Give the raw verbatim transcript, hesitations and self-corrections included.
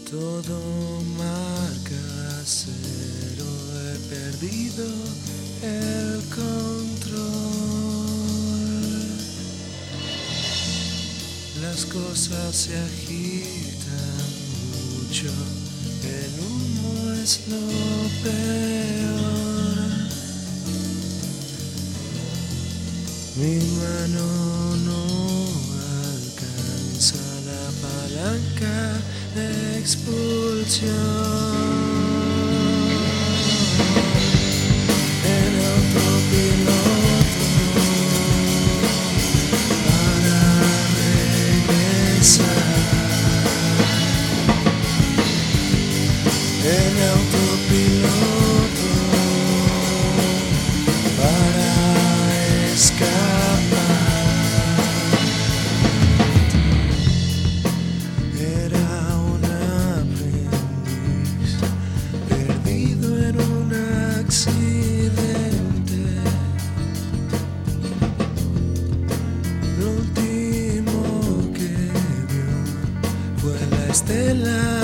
Todo marca cero, he perdido el control. Las cosas se agitan mucho, el humo es lo peor. Mi mano no alcanza la palanca de expulsión. En autopiloto para regresar. En autopiloto para escapar. Era un aprendiz perdido en un accidente. Lo último que vio fue la estela